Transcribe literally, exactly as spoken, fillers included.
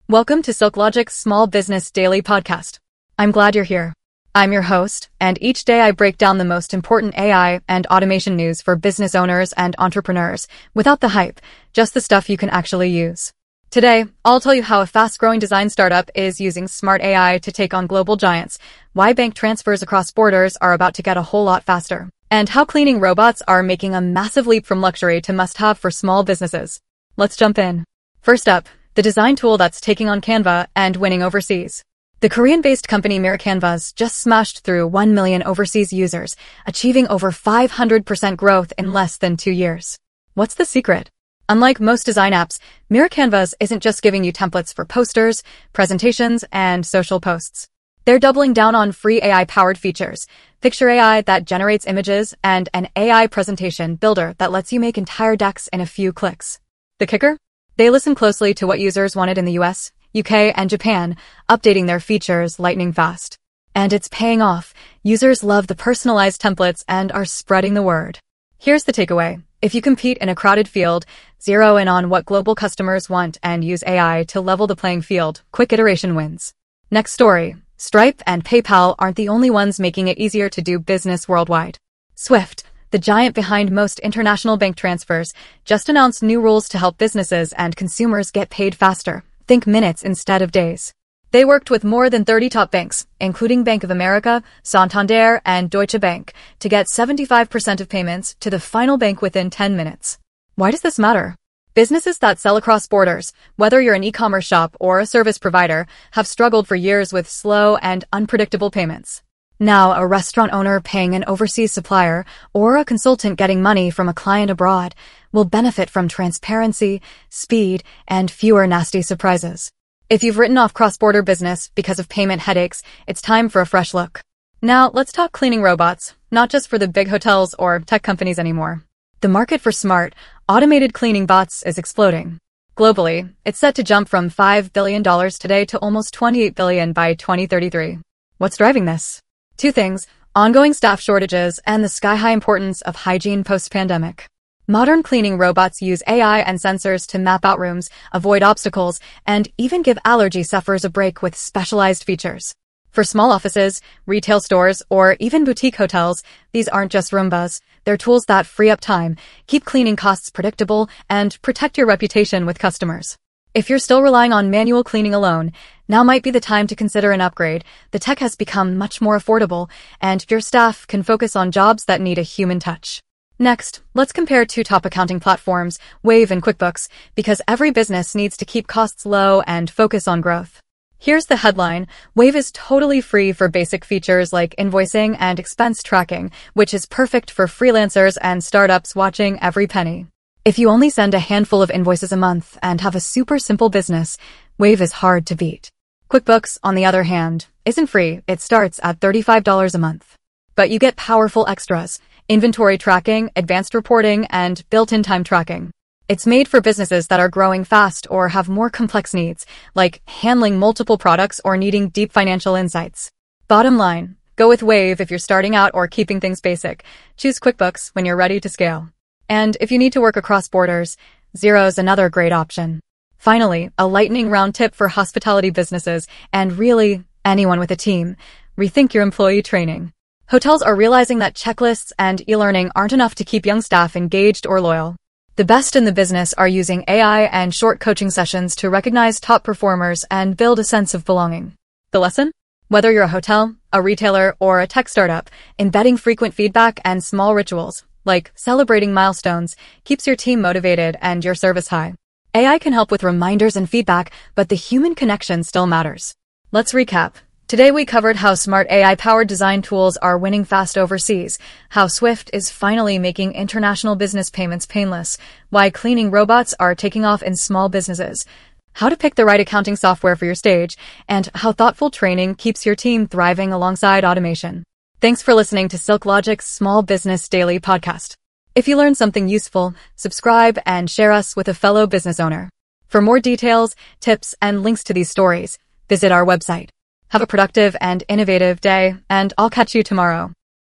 Welcome to SilkLogic's Small Business Daily Podcast. I'm glad you're here. I'm your host, and each day I break down the most important A I and automation news for business owners and entrepreneurs, without the hype, just the stuff you can actually use. Today, I'll tell you how a fast-growing design startup is using smart A I to take on global giants, why bank transfers across borders are about to get a whole lot faster, and how cleaning robots are making a massive leap from luxury to must-have for small businesses. Let's jump in. First up, the design tool that's taking on Canva and winning overseas. The Korean-based company Miracanvas just smashed through one million overseas users, achieving over five hundred percent growth in less than two years. What's the secret? Unlike most design apps, Miracanvas isn't just giving you templates for posters, presentations, and social posts. They're doubling down on free A I-powered features, Picture A I that generates images, and an A I presentation builder that lets you make entire decks in a few clicks. The kicker? They listen closely to what users wanted in the U S, U K, and Japan, updating their features lightning fast. And it's paying off. Users love the personalized templates and are spreading the word. Here's the takeaway. If you compete in a crowded field, zero in on what global customers want and use A I to level the playing field. Quick iteration wins. Next story. Stripe and PayPal aren't the only ones making it easier to do business worldwide. Swift, the giant behind most international bank transfers, just announced new rules to help businesses and consumers get paid faster. Think minutes instead of days. They worked with more than thirty top banks, including Bank of America, Santander, and Deutsche Bank, to get seventy-five percent of payments to the final bank within ten minutes. Why does this matter? Businesses that sell across borders, whether you're an e-commerce shop or a service provider, have struggled for years with slow and unpredictable payments. Now, a restaurant owner paying an overseas supplier or a consultant getting money from a client abroad will benefit from transparency, speed, and fewer nasty surprises. If you've written off cross-border business because of payment headaches, it's time for a fresh look. Now, let's talk cleaning robots, not just for the big hotels or tech companies anymore. The market for smart, automated cleaning bots is exploding. Globally, it's set to jump from five billion dollars today to almost twenty-eight billion dollars by twenty thirty-three. What's driving this? Two things: ongoing staff shortages and the sky-high importance of hygiene post-pandemic. Modern cleaning robots use A I and sensors to map out rooms, avoid obstacles, and even give allergy sufferers a break with specialized features. For small offices, retail stores, or even boutique hotels, these aren't just Roombas. They're tools that free up time, keep cleaning costs predictable, and protect your reputation with customers. If you're still relying on manual cleaning alone, now might be the time to consider an upgrade. The tech has become much more affordable, and your staff can focus on jobs that need a human touch. Next, let's compare two top accounting platforms, Wave and QuickBooks, because every business needs to keep costs low and focus on growth. Here's the headline. Wave is totally free for basic features like invoicing and expense tracking, which is perfect for freelancers and startups watching every penny. If you only send a handful of invoices a month and have a super simple business, Wave is hard to beat. QuickBooks, on the other hand, isn't free. It starts at thirty-five dollars a month. But you get powerful extras: inventory tracking, advanced reporting, and built-in time tracking. It's made for businesses that are growing fast or have more complex needs, like handling multiple products or needing deep financial insights. Bottom line, go with Wave if you're starting out or keeping things basic. Choose QuickBooks when you're ready to scale. And if you need to work across borders, Xero's another great option. Finally, a lightning round tip for hospitality businesses and really anyone with a team: rethink your employee training. Hotels are realizing that checklists and e-learning aren't enough to keep young staff engaged or loyal. The best in the business are using A I and short coaching sessions to recognize top performers and build a sense of belonging. The lesson? Whether you're a hotel, a retailer, or a tech startup, embedding frequent feedback and small rituals, like celebrating milestones, keeps your team motivated and your service high. A I can help with reminders and feedback, but the human connection still matters. Let's recap. Today we covered how smart A I-powered design tools are winning fast overseas, how Swift is finally making international business payments painless, why cleaning robots are taking off in small businesses, how to pick the right accounting software for your stage, and how thoughtful training keeps your team thriving alongside automation. Thanks for listening to SilkLogic's Small Business Daily Podcast. If you learned something useful, subscribe and share us with a fellow business owner. For more details, tips, and links to these stories, visit our website. Have a productive and innovative day, and I'll catch you tomorrow.